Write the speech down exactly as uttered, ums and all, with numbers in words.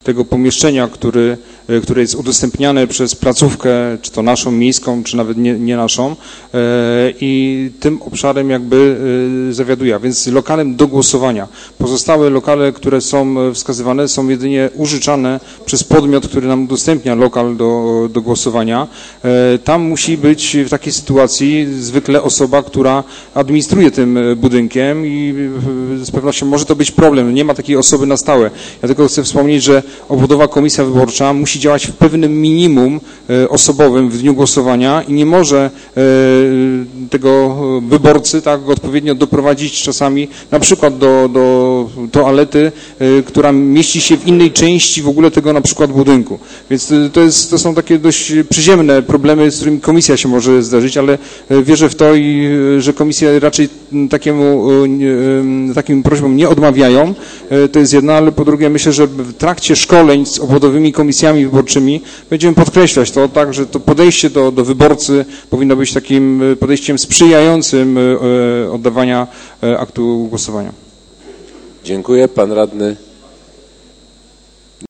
tego pomieszczenia, który, które jest udostępniane przez placówkę, czy to naszą, miejską, czy nawet nie, nie naszą i tym obszarem jakby zawiaduje, a więc lokalem do głosowania. Pozostałe lokale, które są wskazywane, są jedynie użyczane przez podmiot, który nam udostępnia lokal do, do głosowania. Tam musi być w takiej sytuacji zwykle osoba, która administruje tym budynkiem i z pewnością może to być problem. Nie ma takiej osoby na stałe. Ja tylko chcę wspomnieć, że obwodowa komisja wyborcza musi działać w pewnym minimum osobowym w dniu głosowania i nie może tego wyborcy tak odpowiednio doprowadzić czasami na przykład do, do toalety, która mieści się w innej części w ogóle tego na przykład budynku. Więc to, jest, to są takie dość przyziemne problemy, z którymi komisja się może zdarzyć, ale wierzę w to, i, że komisja raczej takiemu, takim prośbom nie odmawiają. To jest jedna, ale po drugie myślę, że w trakcie szkoleń z obwodowymi komisjami wyborczymi będziemy podkreślać to, tak, że to podejście do, do wyborcy powinno być takim podejściem sprzyjającym oddawania aktu głosowania. Dziękuję. Pan radny